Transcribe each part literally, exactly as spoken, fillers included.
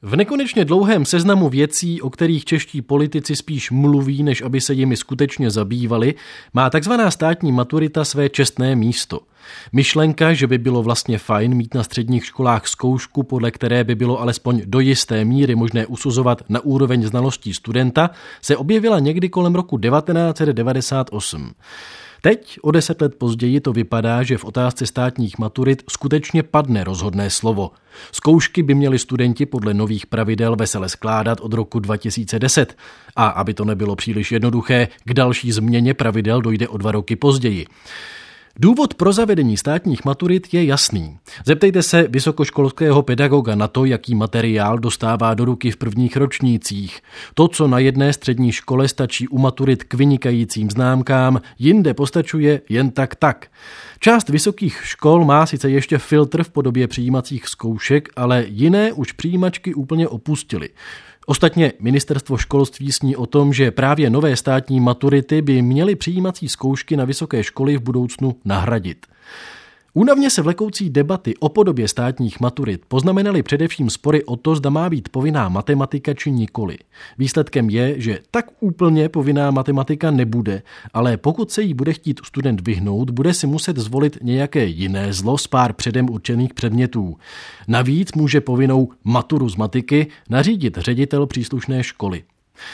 V nekonečně dlouhém seznamu věcí, o kterých čeští politici spíš mluví, než aby se jimi skutečně zabývali, má takzvaná státní maturita své čestné místo. Myšlenka, že by bylo vlastně fajn mít na středních školách zkoušku, podle které by bylo alespoň do jisté míry možné usuzovat na úroveň znalostí studenta, se objevila někdy kolem roku devatenáct set devadesát osm. Teď, o deset let později, to vypadá, že v otázce státních maturit skutečně padne rozhodné slovo. Zkoušky by měli studenti podle nových pravidel vesele skládat od roku dva tisíce deset. A aby to nebylo příliš jednoduché, k další změně pravidel dojde o dva roky později. Důvod pro zavedení státních maturit je jasný. Zeptejte se vysokoškolského pedagoga na to, jaký materiál dostává do ruky v prvních ročnících. To, co na jedné střední škole stačí u maturit k vynikajícím známkám, jinde postačuje jen tak tak. Část vysokých škol má sice ještě filtr v podobě přijímacích zkoušek, ale jiné už přijímačky úplně opustily. Ostatně ministerstvo školství sní o tom, že právě nové státní maturity by měly přijímací zkoušky na vysoké školy v budoucnu nahradit. Únavně se vlekoucí debaty o podobě státních maturit poznamenaly především spory o to, zda má být povinná matematika či nikoli. Výsledkem je, že tak úplně povinná matematika nebude, ale pokud se jí bude chtít student vyhnout, bude si muset zvolit nějaké jiné zlo z pár předem určených předmětů. Navíc může povinnou maturu z matiky nařídit ředitel příslušné školy.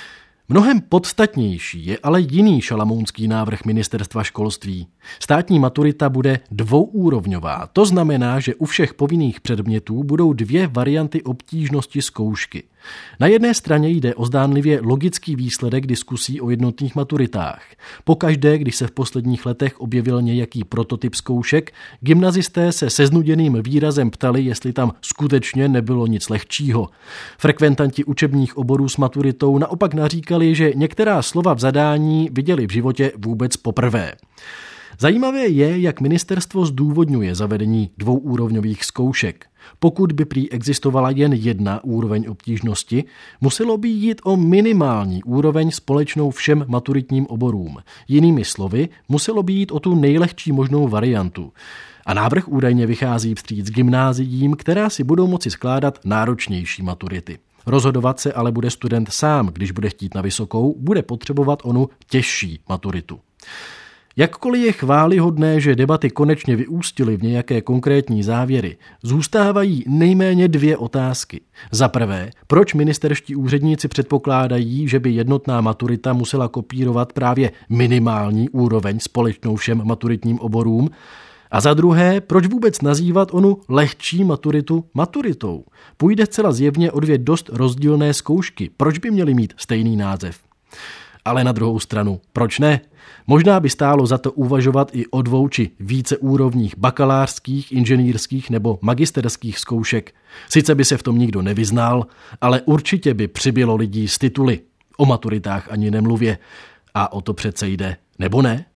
Mnohem podstatnější je ale jiný šalamounský návrh ministerstva školství. Státní maturita bude dvouúrovňová. To znamená, že u všech povinných předmětů budou dvě varianty obtížnosti zkoušky. Na jedné straně jde o zdánlivě logický výsledek diskusí o jednotných maturitách. Pokaždé, když se v posledních letech objevil nějaký prototyp zkoušek, gymnazisté se se znuděným výrazem ptali, jestli tam skutečně nebylo nic lehčího. Frekventanti učebních oborů s maturitou naopak naříkali, že některá slova v zadání viděli v životě vůbec poprvé. Zajímavé je, jak ministerstvo zdůvodňuje zavedení dvouúrovňových zkoušek. Pokud by prý existovala jen jedna úroveň obtížnosti, muselo by jít o minimální úroveň společnou všem maturitním oborům. Jinými slovy, muselo by jít o tu nejlehčí možnou variantu. A návrh údajně vychází vstříc gymnáziím, která si budou moci skládat náročnější maturity. Rozhodovat se ale bude student sám, když bude chtít na vysokou, bude potřebovat onu těžší maturitu. Jakkoliv je chvályhodné, že debaty konečně vyústily v nějaké konkrétní závěry, zůstávají nejméně dvě otázky. Za prvé, proč ministerští úředníci předpokládají, že by jednotná maturita musela kopírovat právě minimální úroveň společnou všem maturitním oborům? A za druhé, proč vůbec nazývat onu lehčí maturitu maturitou? Půjde zcela zjevně o dvě dost rozdílné zkoušky. Proč by měly mít stejný název? Ale na druhou stranu, proč ne? Možná by stálo za to uvažovat i o dvou či více úrovních bakalářských, inženýrských nebo magisterských zkoušek. Sice by se v tom nikdo nevyznal, ale určitě by přibylo lidí s tituly. O maturitách ani nemluvě. A o to přece jde, nebo ne?